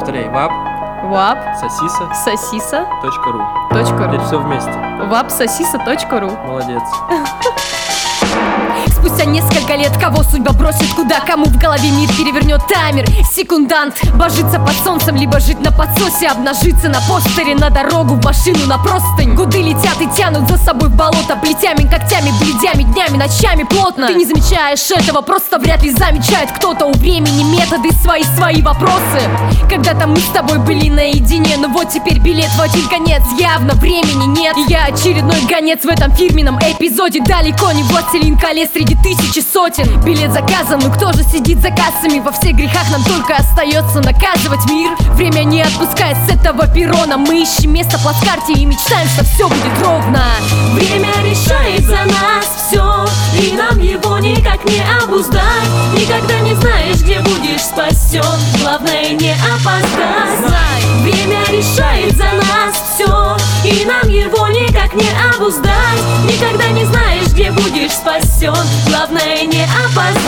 Повторяй. Вап. Вап. Сосиса. Сосиса. .ру. .ру. Все вместе. Вапсосиса.ру. Молодец. Спустя несколько лет кого судьба бросит куда, кому в голове мир перевернет таймер. Секундант, божиться под солнцем, либо жить на подсосе, обнажиться на постере, на дорогу, в машину, на простынь. Годы летят и тянут за собой в болото, плетями, когтями, бледями, днями, ночами плотно. Ты не замечаешь этого, просто вряд ли замечает кто-то. У времени методы свои вопросы. Когда-то мы с тобой были наедине, но вот теперь билет в один конец, явно времени нет. И я очередной гонец в этом фирменном эпизоде. Далеко не властелин колец среди тысячи сотен. Билет заказан, но кто же сидит за кассами? Во всех грехах нам только остается наказывать мир. Время не отпускает с этого перрона. Мы ищем место в плацкарте и мечтаем, что все будет ровно. Время решает за нас все, и нам его никак не обуздать. Никогда не знаешь, где будешь спасен, главное не опоздать. Время решает за нас все, и нам его никак не обуздать. Никогда не знаешь, где будешь спасен, главное не опоздать.